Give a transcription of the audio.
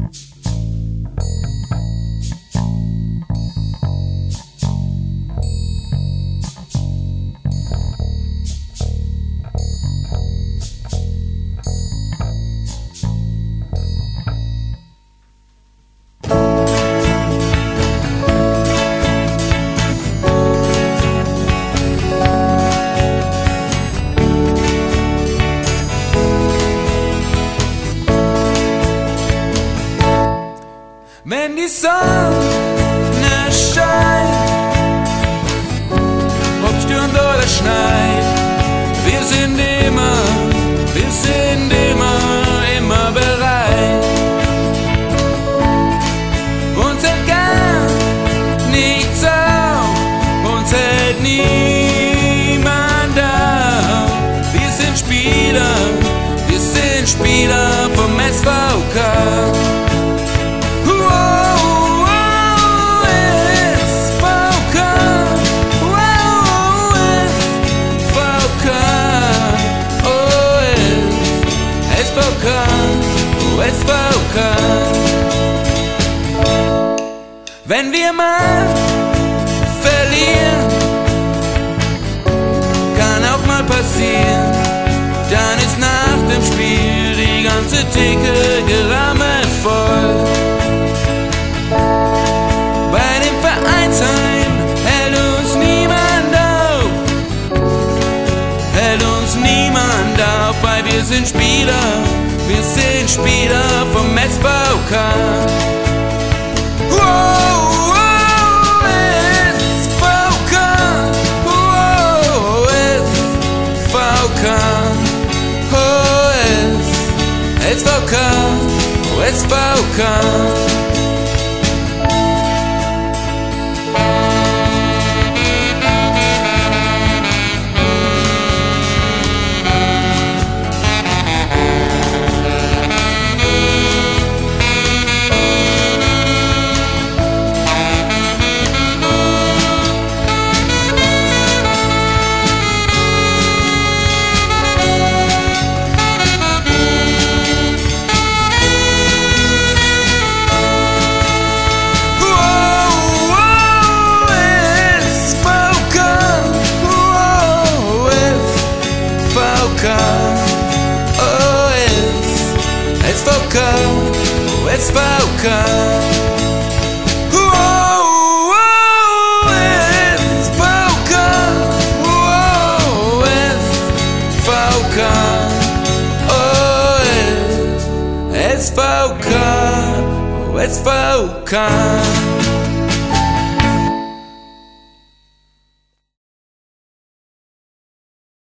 Wenn die Sonne scheint, ob stürmt oder schneit, wir sind immer bereit. Uns hält gar nichts auf, uns hält niemand auf. Wir sind Spieler vom SVK. SVK. Wenn wir mal verlieren, kann auch mal passieren, dann ist nach dem Spiel die ganze Theke gerammelt voll. Bei dem Vereinsheim hält uns niemand auf, weil wir sind Spieler vom SVK. SVK, SVK, SVK. SVK, SVK. SVK, SVK.